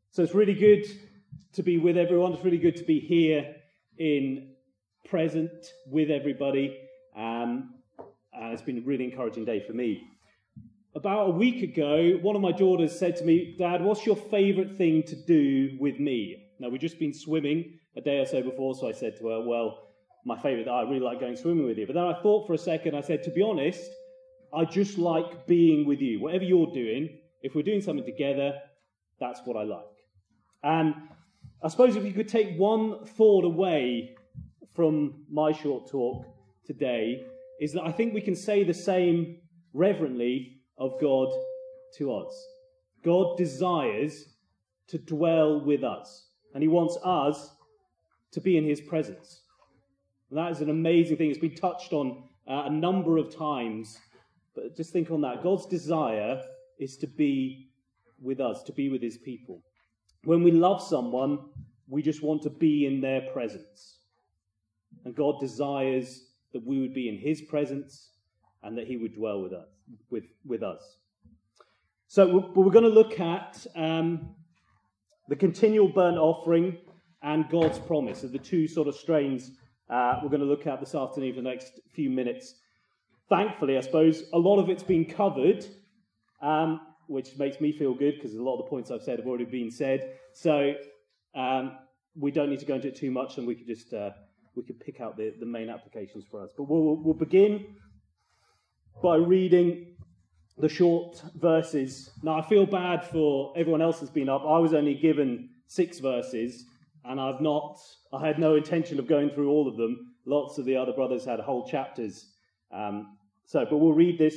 So it's really good to be with everyone. It's really good to be here in present with everybody. It's been a really encouraging day for me. About a week ago, one of my daughters said to me, "Dad, what's your favourite thing to do with me?" Now, we'd just been swimming a day or so before, so I said to her, "Well, my favourite, I really like going swimming with you." But then I thought for a second, I said, "To be honest, I just like being with you. Whatever you're doing, if we're doing something together, that's what I like." And I suppose if you could take one thought away from my short talk today, is that I think we can say the same reverently of God to us. God desires to dwell with us, and he wants us to be in his presence. And that is an amazing thing. It's been touched on a number of times, but just think on that. God's desire is to be with us, to be with his people. When we love someone, we just want to be in their presence. And God desires that we would be in his presence and that he would dwell with us. So we're going to look at the continual burnt offering and God's promise, are the two sort of strains we're going to look at this afternoon for the next few minutes. Thankfully, I suppose, a lot of it's been covered, which makes me feel good because a lot of the points I've said have already been said. So we don't need to go into it too much, and we could just we could pick out the main applications for us. But we'll begin by reading the short verses. Now, I feel bad for everyone else that's been up. I was only given 6 verses, and I had no intention of going through all of them. Lots of the other brothers had whole chapters. But we'll read this.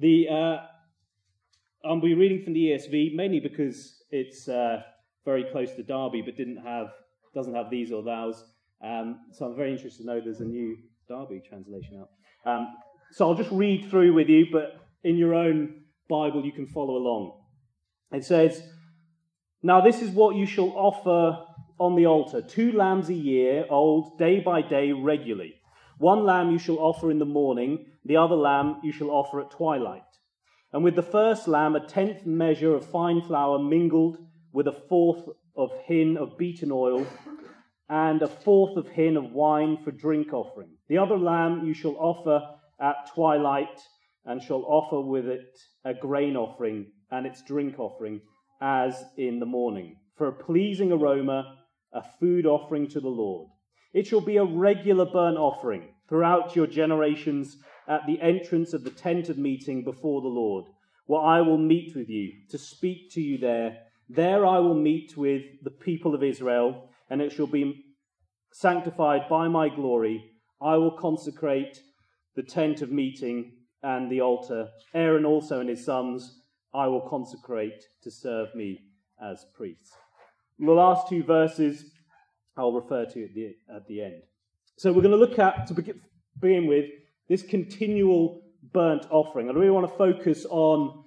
I'll be reading from the ESV, mainly because it's very close to Derby, but doesn't have these or thous. So I'm very interested to know there's a new Derby translation out. So I'll just read through with you, but in your own Bible you can follow along. It says, "Now this is what you shall offer on the altar: 2 lambs a year old, day by day, regularly. 1 lamb you shall offer in the morning, the other lamb you shall offer at twilight. And with the first lamb, a 10th measure of fine flour mingled with a 1/4 of hin of beaten oil, and a 1/4 of hin of wine for drink offering. The other lamb you shall offer at twilight, and shall offer with it a grain offering and its drink offering, as in the morning, for a pleasing aroma, a food offering to the Lord. It shall be a regular burnt offering throughout your generations at the entrance of the tent of meeting before the Lord, where I will meet with you to speak to you there. There I will meet with the people of Israel, and it shall be sanctified by my glory. I will consecrate the tent of meeting and the altar. Aaron also and his sons I will consecrate to serve me as priests." The last 2 verses I'll refer to at the end. So we're going to look at, to begin with, this continual burnt offering. I really want to focus on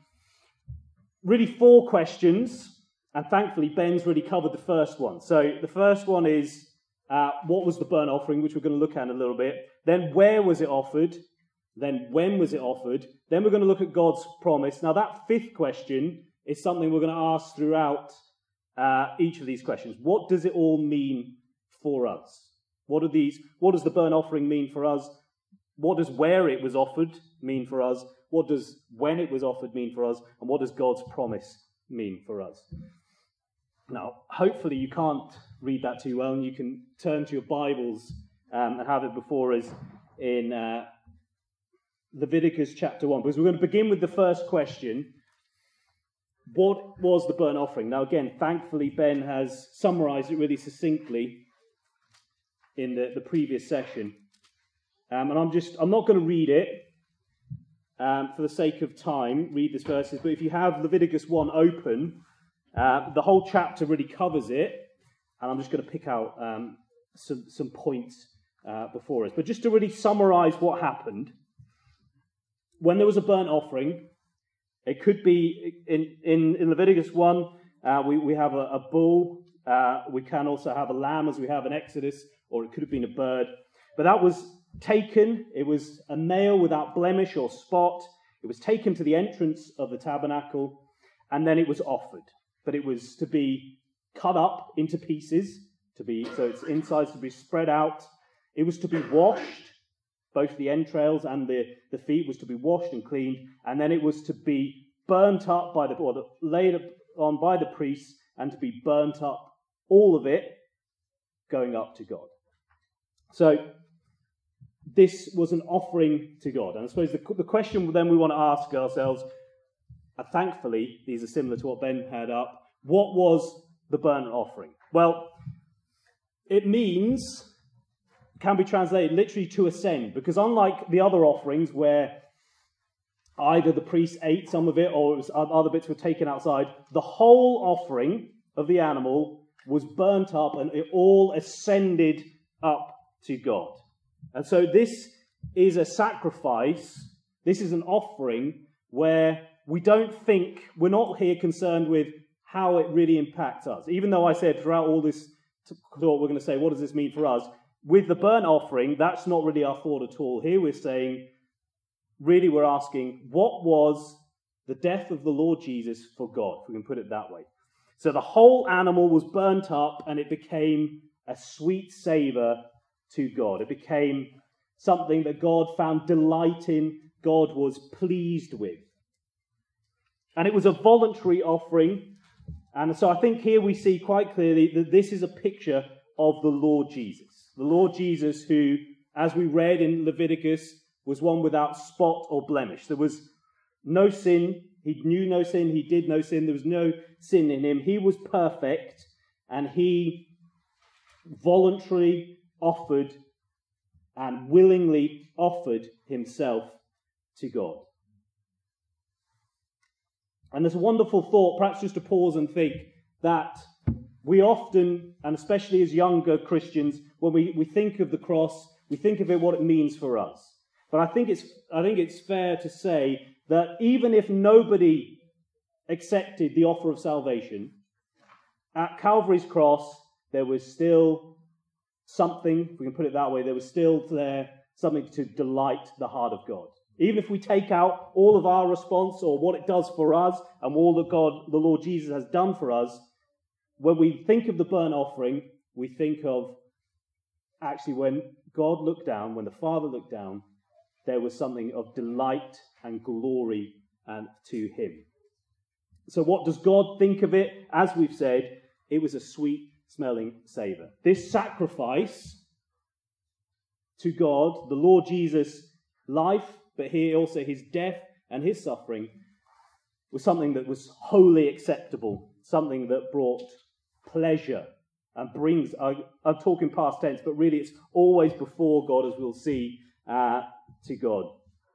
really 4 questions, and thankfully Ben's really covered the first one. So the first one is, what was the burnt offering, which we're going to look at in a little bit. Then where was it offered? Then when was it offered? Then we're going to look at God's promise. Now that 5th question is something we're going to ask throughout each of these questions. What does it all mean for us? What does the burnt offering mean for us? What does where it was offered mean for us? What does when it was offered mean for us? And what does God's promise mean for us? Now, hopefully you can't read that too well, and you can turn to your Bibles and have it before us in Leviticus chapter 1, because we're going to begin with the first question. What was the burnt offering? Now, again, thankfully, Ben has summarized it really succinctly in the previous session. And I'm not going to read it for the sake of time, read these verses, but if you have Leviticus 1 open, the whole chapter really covers it, and I'm just going to pick out some points before us. But just to really summarize what happened, when there was a burnt offering, it could be, in Leviticus 1, we have a bull. We can also have a lamb, as we have in Exodus, or it could have been a bird. But that was taken. It was a male without blemish or spot. It was taken to the entrance of the tabernacle, and then it was offered. But it was to be cut up into pieces, so its insides to be spread out. It was to be washed, both the entrails and the feet was to be washed and cleaned, and then it was to be burnt up laid on by the priests, and to be burnt up, all of it going up to God. So this was an offering to God. And I suppose the question then we want to ask ourselves, and thankfully these are similar to what Ben had up, what was the burnt offering? Well, it can be translated literally to ascend, because unlike the other offerings where either the priest ate some of it or other bits were taken outside, the whole offering of the animal was burnt up and it all ascended up to God. And so this is a sacrifice, this is an offering where we're not here concerned with how it really impacts us. Even though I said throughout all this thought, we're going to say, what does this mean for us? With the burnt offering, that's not really our thought at all. Here we're saying, really we're asking, what was the death of the Lord Jesus for God, if we can put it that way? So the whole animal was burnt up and it became a sweet savour to God. It became something that God found delight in, God was pleased with. And it was a voluntary offering. And so I think here we see quite clearly that this is a picture of the Lord Jesus. The Lord Jesus who, as we read in Leviticus, was one without spot or blemish. There was no sin. He knew no sin. He did no sin. There was no sin in him. He was perfect, and he voluntarily offered and willingly offered himself to God. And there's a wonderful thought, perhaps just to pause and think, that we often, and especially as younger Christians, when we think of the cross, we think of it what it means for us. But I think it's fair to say that even if nobody accepted the offer of salvation, at Calvary's cross, there was still something, if we can put it that way, there was still there something to delight the heart of God. Even if we take out all of our response or what it does for us and all that God, the Lord Jesus, has done for us, when we think of the burnt offering, we think of actually when God looked down, when the Father looked down, there was something of delight and glory to him. So what does God think of it? As we've said, it was a sweet-smelling savour. This sacrifice to God, the Lord Jesus' life, but here also his death and his suffering, was something that was wholly acceptable, something that brought pleasure and brings, I'm talking past tense, but really it's always before God, as we'll see, to God.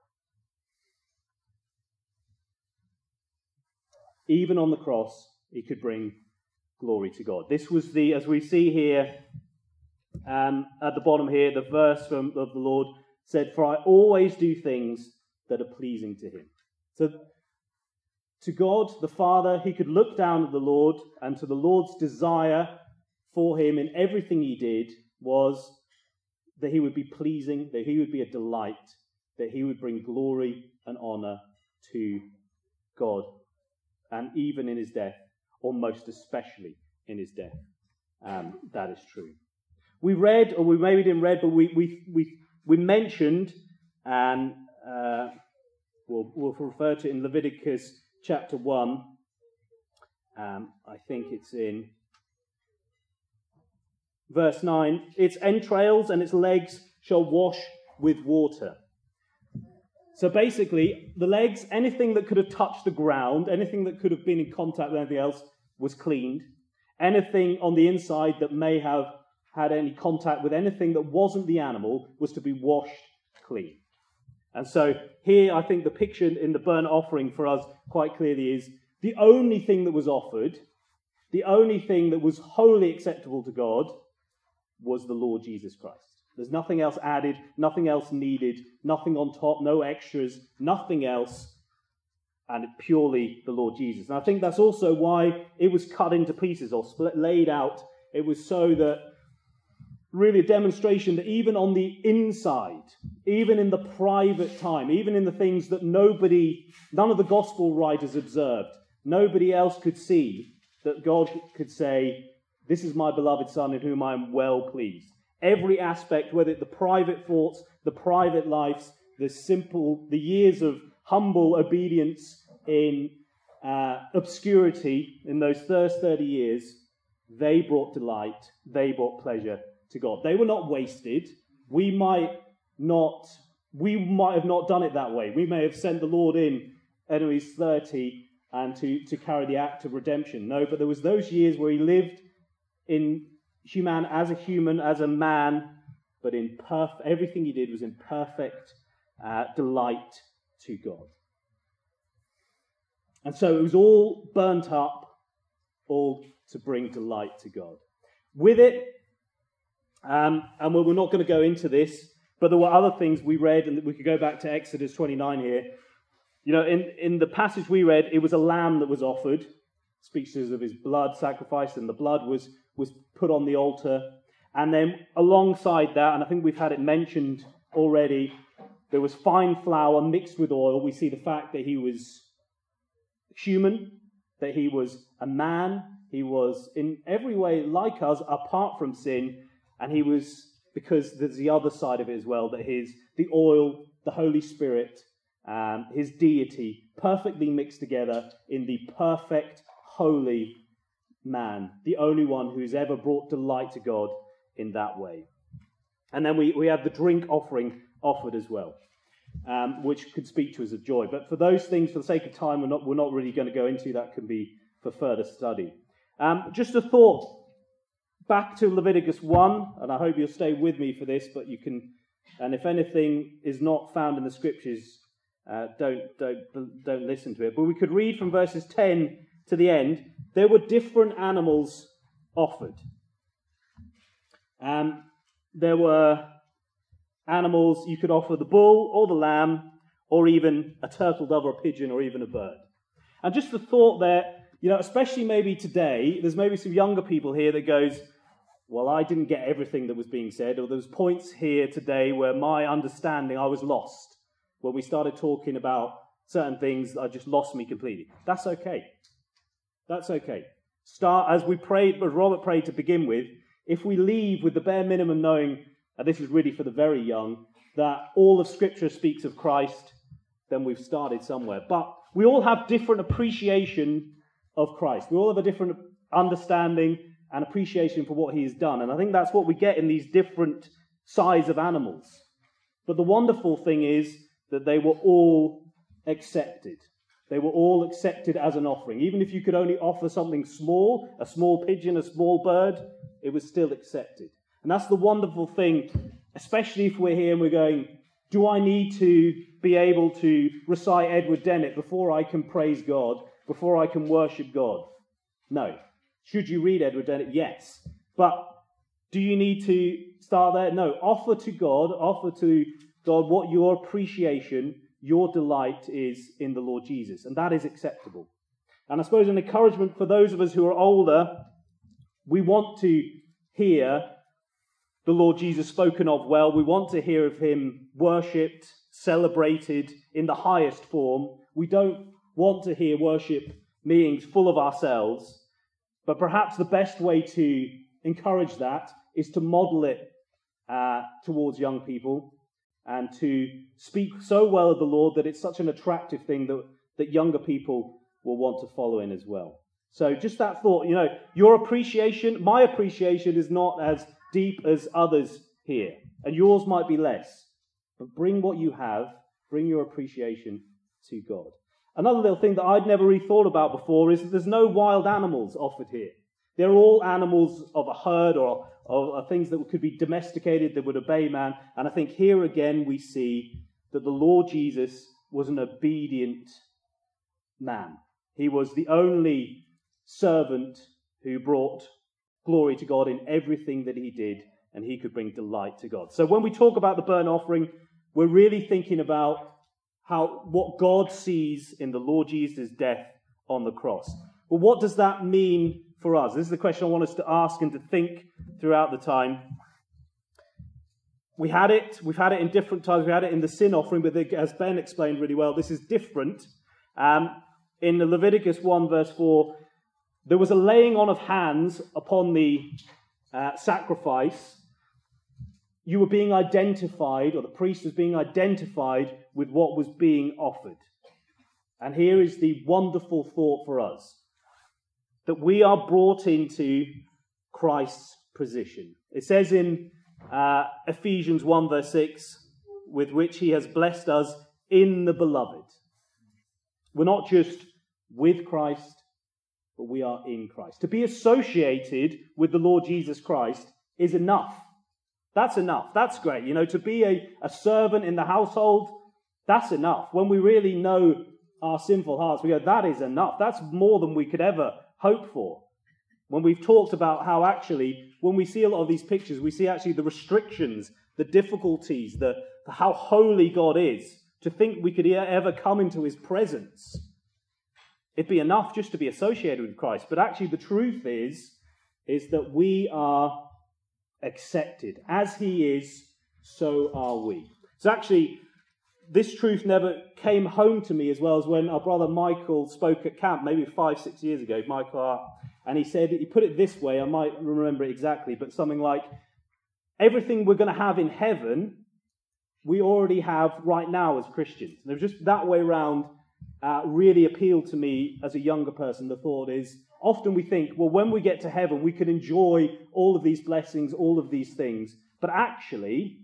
Even on the cross, he could bring glory to God. This was as we see here at the bottom here, the verse of the Lord said, "For I always do things that are pleasing to him." So to God, the Father, he could look down at the Lord, and to the Lord's desire for him in everything he did was that he would be pleasing, that he would be a delight, that he would bring glory and honour to God. And even in his death, or most especially in his death, that is true. We read, or we maybe didn't read, but we mentioned, and we'll refer to it in Leviticus chapter 1. I think it's in verse 9. Its entrails and its legs shall wash with water. So basically, the legs, anything that could have touched the ground, anything that could have been in contact with anything else, was cleaned. Anything on the inside that may have had any contact with anything that wasn't the animal was to be washed clean. And so here, I think the picture in the burnt offering for us quite clearly is the only thing that was offered, the only thing that was wholly acceptable to God was the Lord Jesus Christ. There's nothing else added, nothing else needed, nothing on top, no extras, nothing else, and purely the Lord Jesus. And I think that's also why it was cut into pieces or laid out. It was so that really a demonstration that even on the inside, even in the private time, even in the things that none of the gospel writers observed, nobody else could see, that God could say, this is my beloved Son in whom I am well pleased. Every aspect, whether it's the private thoughts, the private lives, the years of humble obedience in obscurity in those first 30 years, they brought delight, they brought pleasure to God. They were not wasted. We might have not done it that way. We may have sent the Lord in when he was 30 and to carry the act of redemption. No, but there was those years where he lived in as a human, as a man, but everything he did was in perfect delight to God. And so it was all burnt up, all to bring delight to God. With it, and we're not going to go into this, but there were other things we read, and we could go back to Exodus 29 here. You know, in the passage we read, it was a lamb that was offered. Speaks of his blood sacrificed, and the blood was put on the altar. And then alongside that, and I think we've had it mentioned already, there was fine flour mixed with oil. We see the fact that he was human, that he was a man, he was in every way like us, apart from sin, and he was, because there's the other side of it as well, that the oil, the Holy Spirit, his deity, perfectly mixed together in the perfect, holy man, the only one who's ever brought delight to God in that way. And then we have the drink offering offered as well, which could speak to us of joy. But for those things, for the sake of time, we're not really going to go into. That can be for further study. Just a thought back to Leviticus 1, and I hope you'll stay with me for this, but you can, and if anything is not found in the scriptures, don't listen to it. But we could read from verses 10 to the end. There were different animals offered. There were animals, you could offer the bull or the lamb, or even a turtle dove or a pigeon or even a bird. And just the thought there, you know, especially maybe today, there's maybe some younger people here that goes, well, I didn't get everything that was being said, or there was points here today where my understanding, I was lost. When we started talking about certain things, I just lost me completely. That's okay. That's okay. Start, as we prayed, as Robert prayed to begin with, if we leave with the bare minimum knowing, and this is really for the very young, that all of Scripture speaks of Christ, then we've started somewhere. But we all have different appreciation of Christ. We all have a different understanding and appreciation for what he has done. And I think that's what we get in these different size of animals. But the wonderful thing is that they were all accepted. They were all accepted as an offering. Even if you could only offer something small, a small pigeon, a small bird, it was still accepted. And that's the wonderful thing, especially if we're here and we're going, do I need to be able to recite Edward Dennett before I can praise God, before I can worship God? No. Should you read Edward Dennett? Yes. But do you need to start there? No. Offer to God what your appreciation, your delight is in the Lord Jesus. And that is acceptable. And I suppose an encouragement for those of us who are older, we want to hear the Lord Jesus spoken of well. We want to hear of him worshipped, celebrated in the highest form. We don't want to hear worship meetings full of ourselves. But perhaps the best way to encourage that is to model it towards young people and to speak so well of the Lord that it's such an attractive thing that younger people will want to follow in as well. So just that thought, you know, your appreciation, my appreciation is not as deep as others here, and yours might be less. But bring what you have, bring your appreciation to God. Another little thing that I'd never really thought about before is that there's no wild animals offered here. They're all animals of a herd or things that could be domesticated, that would obey man. And I think here again we see that the Lord Jesus was an obedient man. He was the only servant who brought glory to God in everything that he did, and he could bring delight to God. So when we talk about the burnt offering, we're really thinking about what God sees in the Lord Jesus' death on the cross. Well, what does that mean for us? This is the question I want us to ask and to think throughout the time. We've had it in different times. We had it in the sin offering, but as Ben explained really well, this is different. In the Leviticus 1 verse 4, there was a laying on of hands upon the sacrifice, you were being identified, or the priest was being identified with what was being offered. And here is the wonderful thought for us, that we are brought into Christ's position. It says in Ephesians 1 verse 6, with which he has blessed us in the beloved. We're not just with Christ, but we are in Christ. To be associated with the Lord Jesus Christ is enough. That's enough. That's great. To be a servant in the household, that's enough. When we really know our sinful hearts, we go, that is enough. That's more than we could ever hope for. When we've talked about how actually, when we see a lot of these pictures, we see actually the restrictions, the difficulties, how holy God is. To think we could ever come into his presence, it'd be enough just to be associated with Christ. But actually the truth is that we are accepted. As he is, so are we. So actually, this truth never came home to me as well as when our brother Michael spoke at camp, maybe 5-6 years ago, Michael Hart, and he put it this way, I might remember it exactly, but something like, everything we're going to have in heaven, we already have right now as Christians. And it was just that way around really appealed to me as a younger person. The thought is, often we think, well, when we get to heaven, we could enjoy all of these blessings, all of these things. But actually,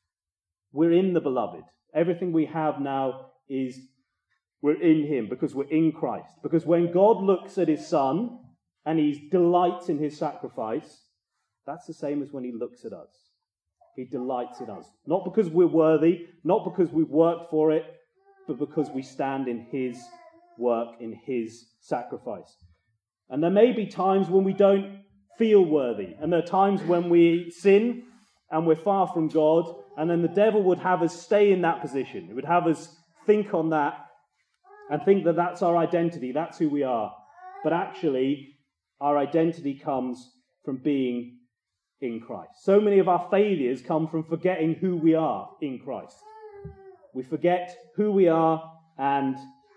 we're in the beloved. Everything we have now is we're in him because we're in Christ. Because when God looks at his Son and he delights in his sacrifice, that's the same as when he looks at us. He delights in us. Not because we're worthy, not because we've worked for it, but because we stand in his work, in his sacrifice. And there may be times when we don't feel worthy. And there are times when we sin and we're far from God. And then the devil would have us stay in that position. It would have us think on that and think that that's our identity. That's who we are. But actually, our identity comes from being in Christ. So many of our failures come from forgetting who we are in Christ. We forget who we are, and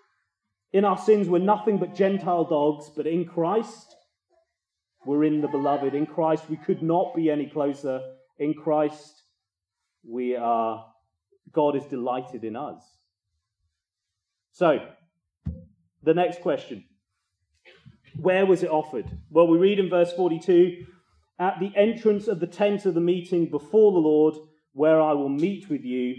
in our sins we're nothing but Gentile dogs, but in Christ we're in the beloved. In Christ we could not be any closer. In Christ God is delighted in us. So, the next question. Where was it offered? Well, we read in verse 42, at the entrance of the tent of the meeting before the Lord, where I will meet with you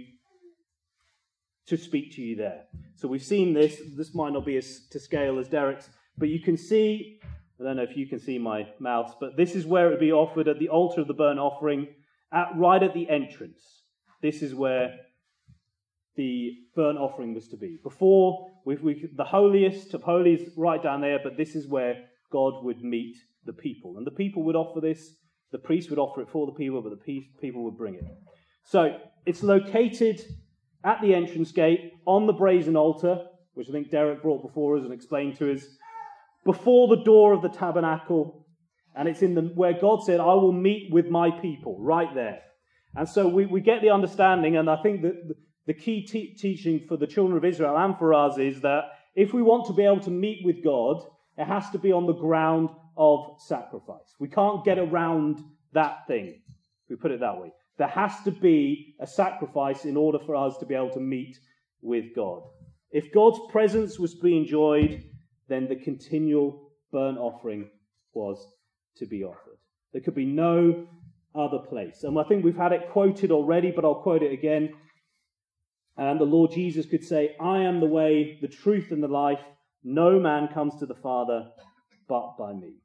to speak to you there. So we've seen this. This might not be as to scale as Derek's, but you can see, I don't know if you can see my mouse, but this is where it would be offered at the altar of the burnt offering, right at the entrance. This is where the burnt offering was to be. Before, the holiest of holies right down there, but this is where God would meet the people. And the people would offer this, the priest would offer it for the people, but the people would bring it. So, it's located at the entrance gate on the brazen altar, which I think Derek brought before us and explained to us, before the door of the tabernacle, and it's in where God said, I will meet with my people, right there. And so we get the understanding, and I think that the key teaching for the children of Israel and for us is that if we want to be able to meet with God, it has to be on the ground of sacrifice. We can't get around that thing, if we put it that way. There has to be a sacrifice in order for us to be able to meet with God. If God's presence was to be enjoyed, then the continual burnt offering was to be offered. There could be no other place. And I think we've had it quoted already, but I'll quote it again. And the Lord Jesus could say, I am the way, the truth, and the life. No man comes to the Father but by me.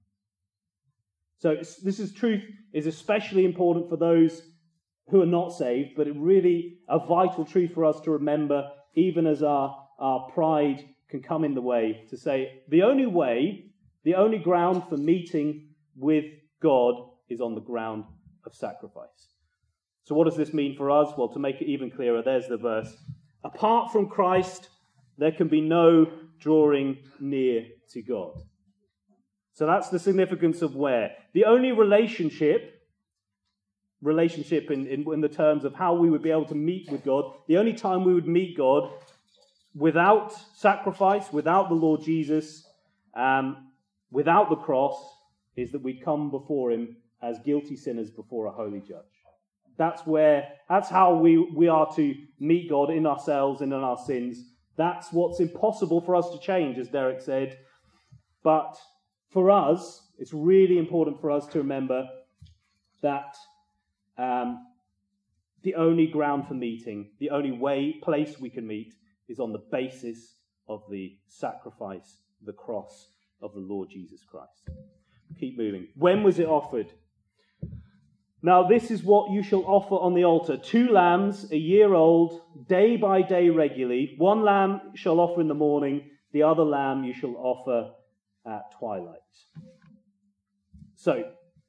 So truth is especially important for those who are not saved, but it really a vital truth for us to remember, even as our pride can come in the way, to say the only way, the only ground for meeting with God is on the ground of sacrifice. So what does this mean for us? Well, to make it even clearer, there's the verse. Apart from Christ, there can be no drawing near to God. So that's the significance of where. The only relationship in the terms of how we would be able to meet with God, the only time we would meet God without sacrifice, without the Lord Jesus, without the cross is that we come before him as guilty sinners before a holy judge. That's how we are to meet God in ourselves and in our sins. That's what's impossible for us to change, as Derek said. But for us, it's really important for us to remember that the only ground for meeting, the only place we can meet, is on the basis of the sacrifice, the cross of the Lord Jesus Christ. Keep moving. When was it offered? Now this is what you shall offer on the altar: 2 lambs, a year old, day by day regularly. 1 lamb shall offer in the morning, the other lamb you shall offer at twilight. So,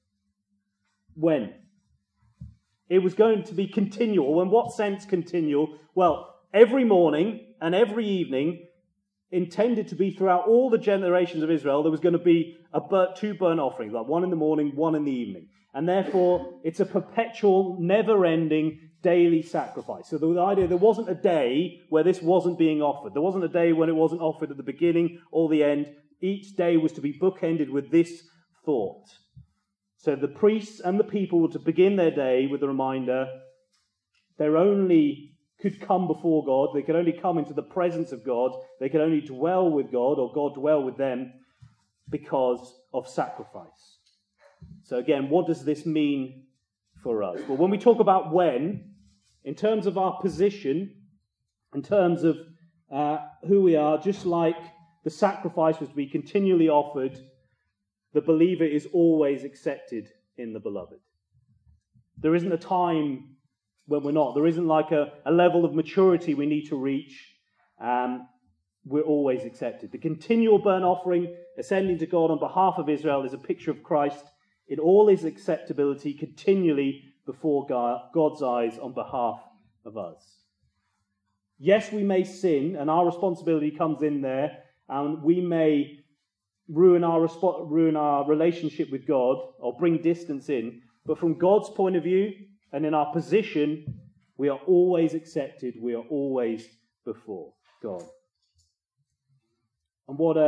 when? It was going to be continual. In what sense continual? Well, every morning and every evening, intended to be throughout all the generations of Israel, there was going to be 2 burnt offerings, like 1 in the morning, 1 in the evening. And therefore, it's a perpetual, never-ending, daily sacrifice. So the idea, there wasn't a day where this wasn't being offered. There wasn't a day when it wasn't offered at the beginning or the end. Each day was to be bookended with this thought. So the priests and the people were to begin their day with a reminder they only could come before God, they could only come into the presence of God, they could only dwell with God, or God dwell with them, because of sacrifice. So again, what does this mean for us? Well, when we talk about when, in terms of our position, in terms of who we are, just like the sacrifice was to be continually offered, the believer is always accepted in the beloved. There isn't a time when we're not. There isn't like a level of maturity we need to reach. We're always accepted. The continual burnt offering ascending to God on behalf of Israel is a picture of Christ in all his acceptability, continually before God's eyes on behalf of us. Yes, we may sin, and our responsibility comes in there, and we may ruin our relationship with God or bring distance in. But from God's point of view and in our position, we are always accepted. We are always before God. And what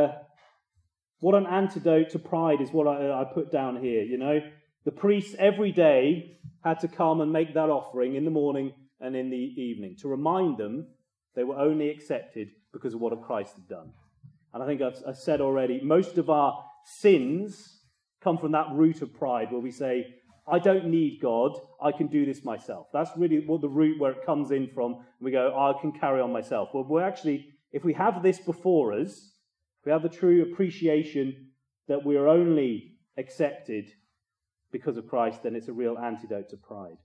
an antidote to pride is what I put down here. You know, the priests every day had to come and make that offering in the morning and in the evening to remind them they were only accepted because of what Christ had done. And I think I've said already, most of our sins come from that root of pride where we say, I don't need God, I can do this myself. That's really what the root where it comes in from. We go, I can carry on myself. Well, we're actually, if we have this before us, if we have the true appreciation that we are only accepted because of Christ, then it's a real antidote to pride.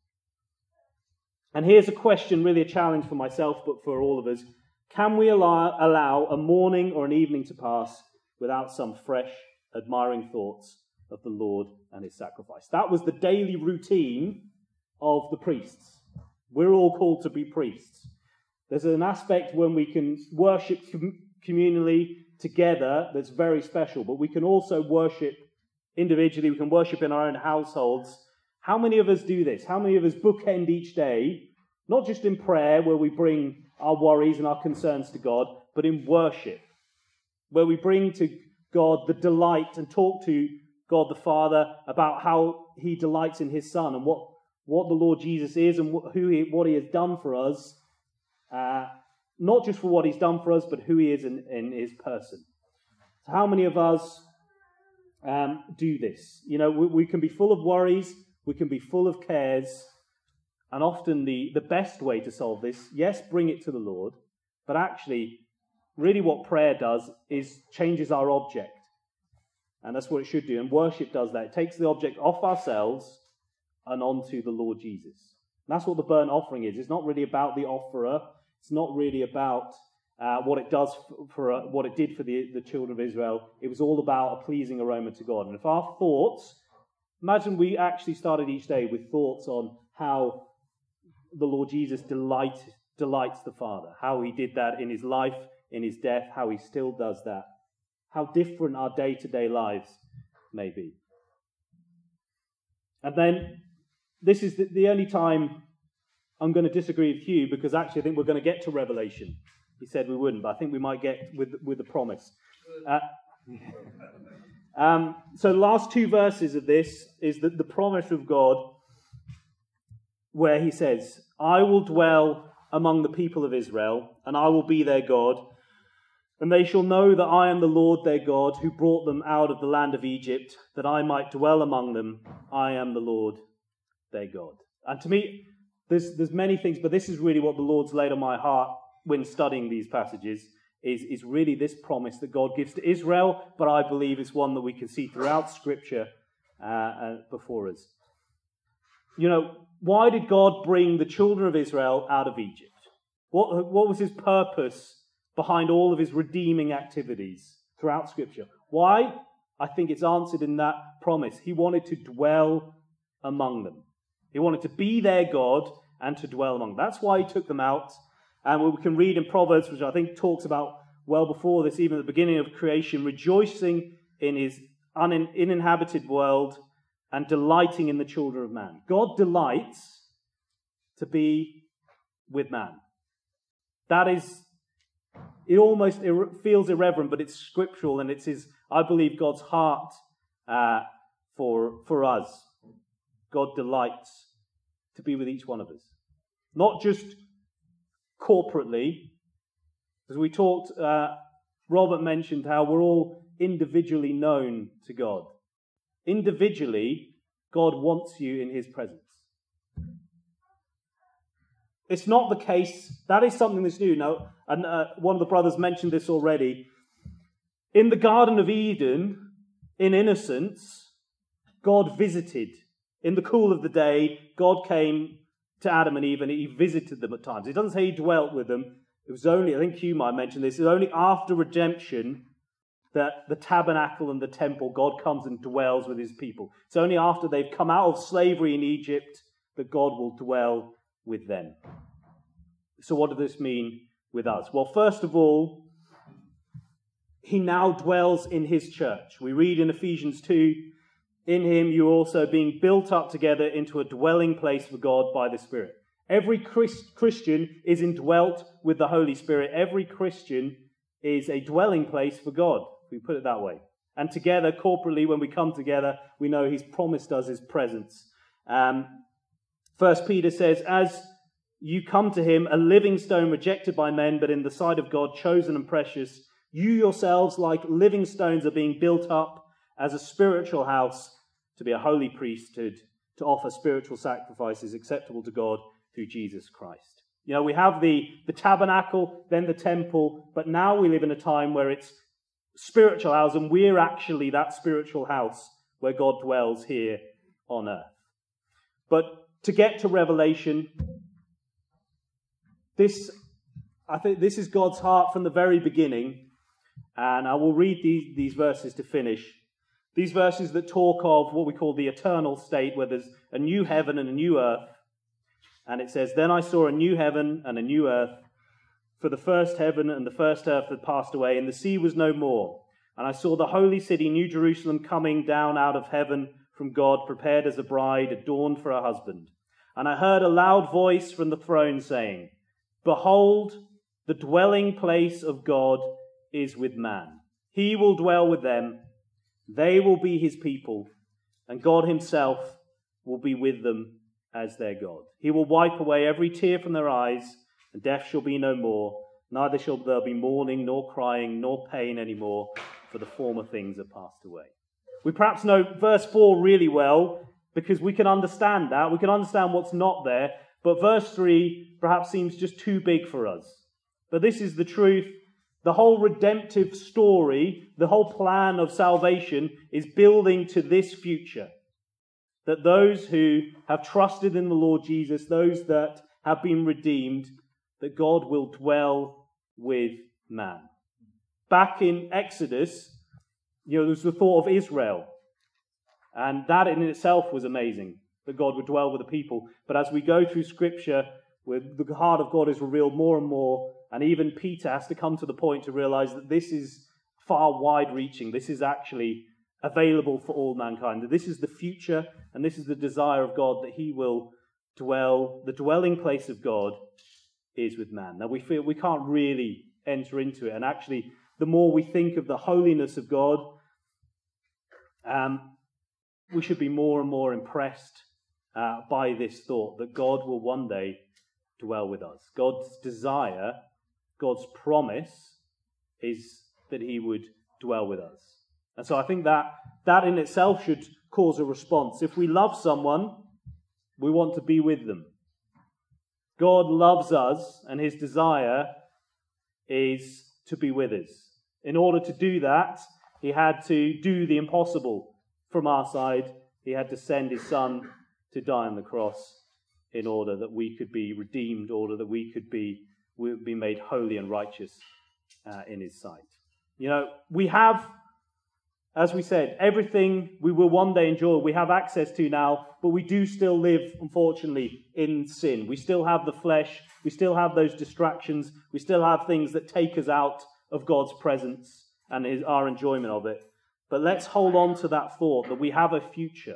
And here's a question, really a challenge for myself, but for all of us. Can we allow a morning or an evening to pass without some fresh, admiring thoughts of the Lord and his sacrifice? That was the daily routine of the priests. We're all called to be priests. There's an aspect when we can worship communally together that's very special, but we can also worship individually. We can worship in our own households. How many of us do this? How many of us bookend each day, not just in prayer where we bring our worries and our concerns to God, but in worship, where we bring to God the delight and talk to God the Father about how he delights in his Son and what the Lord Jesus is and what he has done for us, not just for what he's done for us, but who he is in his person. So how many of us do this? You know, we can be full of worries, we can be full of cares, and often the best way to solve this, yes, bring it to the Lord, but actually, really what prayer does is changes our object. And that's what it should do. And worship does that. It takes the object off ourselves and onto the Lord Jesus. And that's what the burnt offering is. It's not really about the offerer. It's not really about what it does what it did for the children of Israel. It was all about a pleasing aroma to God. And if our thoughts, imagine we actually started each day with thoughts on how the Lord Jesus delights the Father, how he did that in his life, in his death, how he still does that, how different our day-to-day lives may be. And then this is the only time I'm going to disagree with Hugh, because actually I think we're going to get to Revelation. He said we wouldn't, but I think we might get with the promise. So the last two verses of this is the promise of God, where he says, I will dwell among the people of Israel, and I will be their God, and they shall know that I am the Lord their God, who brought them out of the land of Egypt, that I might dwell among them. I am the Lord their God. And to me, there's many things, but this is really what the Lord's laid on my heart when studying these passages, is really this promise that God gives to Israel, but I believe it's one that we can see throughout Scripture before us. Why did God bring the children of Israel out of Egypt? What was his purpose behind all of his redeeming activities throughout Scripture? Why? I think it's answered in that promise. He wanted to dwell among them. He wanted to be their God and to dwell among them. That's why he took them out. And we can read in Proverbs, which I think talks about well before this, even at the beginning of creation, rejoicing in his uninhabited world and delighting in the children of man. God delights to be with man. That is, it feels irreverent, but it's scriptural, and it's I believe, God's heart for us. God delights to be with each one of us. Not just corporately. As we talked, Robert mentioned how we're all individually known to God. Individually, God wants you in his presence. It's not the case. That is something that's new. Now, and one of the brothers mentioned this already. In the Garden of Eden, in innocence, God visited. In the cool of the day, God came to Adam and Eve and he visited them at times. It doesn't say he dwelt with them. It was only, I think Hugh might mention this, it was only after redemption that the tabernacle and the temple, God comes and dwells with his people. It's only after they've come out of slavery in Egypt that God will dwell with them. So what does this mean with us? Well, first of all, he now dwells in his church. We read in Ephesians 2, in him you are also being built up together into a dwelling place for God by the Spirit. Every Christian is indwelt with the Holy Spirit. Every Christian is a dwelling place for God, if we put it that way. And together, corporately, when we come together, we know he's promised us his presence. 1 Peter says, as you come to him, a living stone rejected by men, but in the sight of God, chosen and precious, you yourselves, like living stones, are being built up as a spiritual house to be a holy priesthood, to offer spiritual sacrifices acceptable to God through Jesus Christ. We have the tabernacle, then the temple, but now we live in a time where it's spiritual house, and we're actually that spiritual house where God dwells here on earth. But to get to Revelation, I think this is God's heart from the very beginning, and I will read these verses to finish. These verses that talk of what we call the eternal state, where there's a new heaven and a new earth. And it says, then I saw a new heaven and a new earth, for the first heaven and the first earth had passed away, and the sea was no more. And I saw the holy city, New Jerusalem, coming down out of heaven from God, prepared as a bride, adorned for her husband. And I heard a loud voice from the throne saying, behold, the dwelling place of God is with man. He will dwell with them. They will be his people, and God himself will be with them as their God. He will wipe away every tear from their eyes, and death shall be no more. Neither shall there be mourning, nor crying, nor pain anymore, for the former things are passed away. We perhaps know verse 4 really well, because we can understand that. We can understand what's not there, but verse 3 perhaps seems just too big for us. But this is the truth. The whole redemptive story, the whole plan of salvation is building to this future. That those who have trusted in the Lord Jesus, those that have been redeemed, that God will dwell with man. Back in Exodus, there was the thought of Israel. And that in itself was amazing, that God would dwell with the people. But as we go through Scripture, where the heart of God is revealed more and more, and even Peter has to come to the point to realize that this is far wide-reaching. This is actually available for all mankind. That this is the future, and this is the desire of God, that he will dwell. The dwelling place of God is with man. Now we feel we can't really enter into it, and actually the more we think of the holiness of God, we should be more and more impressed by this thought that God will one day dwell with us. God's desire, God's promise is that he would dwell with us. And so I think that in itself should cause a response. If we love someone, we want to be with them. God loves us, and his desire is to be with us. In order to do that, he had to do the impossible from our side. He had to send his Son to die on the cross in order that we could be redeemed, in order that we would be made holy and righteous in his sight. You know, we have, as we said, everything we will one day enjoy, we have access to now, but we do still live, unfortunately, in sin. We still have the flesh, we still have those distractions, we still have things that take us out of God's presence and our enjoyment of it. But let's hold on to that thought that we have a future.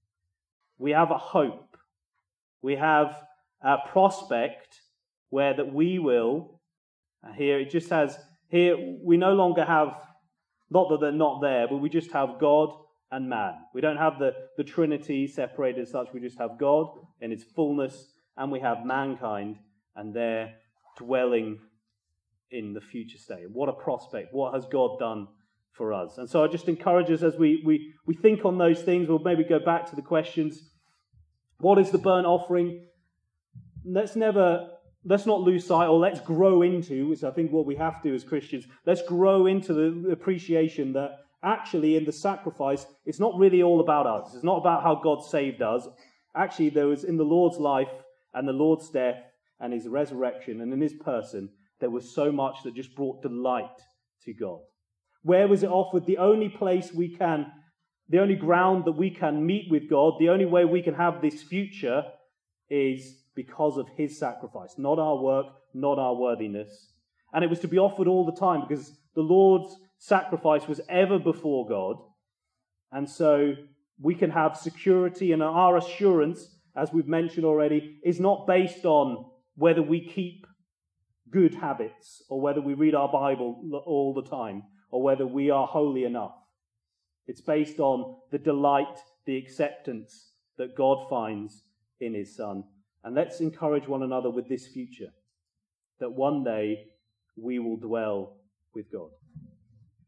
We have a hope. We have a prospect where that we will, here it just has, here we no longer have, not that they're not there, but we just have God and man. We don't have the Trinity separated as such. We just have God in its fullness, and we have mankind, and they're dwelling in the future state. What a prospect. What has God done for us? And so I just encourage us as we think on those things, we'll maybe go back to the questions. What is the burnt offering? Let's not lose sight, or let's grow into, which I think what we have to do as Christians, let's grow into the appreciation that actually in the sacrifice, it's not really all about us. It's not about how God saved us. Actually, there was in the Lord's life and the Lord's death and his resurrection and in his person, there was so much that just brought delight to God. Where was it offered? The only place we can, the only ground that we can meet with God, the only way we can have this future is because of his sacrifice, not our work, not our worthiness. And it was to be offered all the time because the Lord's sacrifice was ever before God. And so we can have security, and our assurance, as we've mentioned already, is not based on whether we keep good habits or whether we read our Bible all the time or whether we are holy enough. It's based on the delight, the acceptance that God finds in his Son. And let's encourage one another with this future, that one day we will dwell with God.